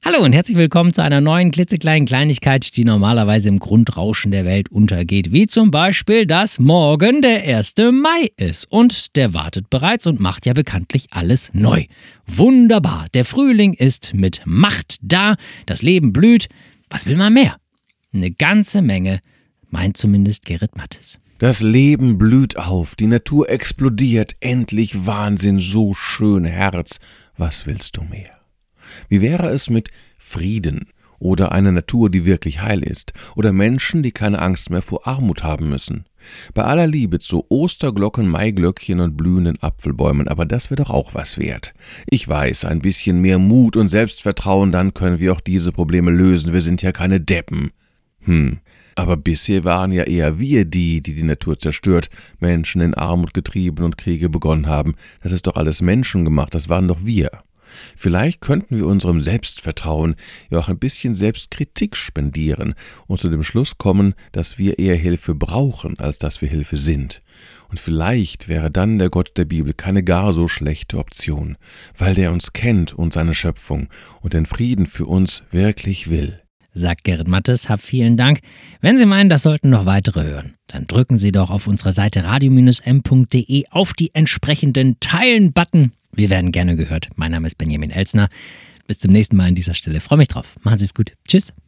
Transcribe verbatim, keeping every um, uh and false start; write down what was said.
Hallo und herzlich willkommen zu einer neuen klitzekleinen Kleinigkeit, die normalerweise im Grundrauschen der Welt untergeht. Wie zum Beispiel, dass morgen der erste Mai ist. Und der wartet bereits und macht ja bekanntlich alles neu. Wunderbar, der Frühling ist mit Macht da, das Leben blüht. Was will man mehr? Eine ganze Menge, meint zumindest Gerrit Mattes. Das Leben blüht auf, die Natur explodiert, endlich Wahnsinn, so schön, Herz. Was willst du mehr? Wie wäre es mit Frieden oder einer Natur, die wirklich heil ist, oder Menschen, die keine Angst mehr vor Armut haben müssen? Bei aller Liebe zu Osterglocken, Maiglöckchen und blühenden Apfelbäumen, aber das wäre doch auch was wert. Ich weiß, ein bisschen mehr Mut und Selbstvertrauen, dann können wir auch diese Probleme lösen, wir sind ja keine Deppen. Hm, aber bisher waren ja eher wir die, die die Natur zerstört, Menschen in Armut getrieben und Kriege begonnen haben. Das ist doch alles menschengemacht, das waren doch wir. Vielleicht könnten wir unserem Selbstvertrauen ja auch ein bisschen Selbstkritik spendieren und zu dem Schluss kommen, dass wir eher Hilfe brauchen, als dass wir Hilfe sind. Und vielleicht wäre dann der Gott der Bibel keine gar so schlechte Option, weil der uns kennt und seine Schöpfung und den Frieden für uns wirklich will. Sagt Gerrit Mattes, hab vielen Dank. Wenn Sie meinen, das sollten noch weitere hören, dann drücken Sie doch auf unserer Seite radio Bindestrich m punkt de auf die entsprechenden Teilen-Button. Wir werden gerne gehört. Mein Name ist Benjamin Elsner. Bis zum nächsten Mal an dieser Stelle. Freue mich drauf. Machen Sie es gut. Tschüss.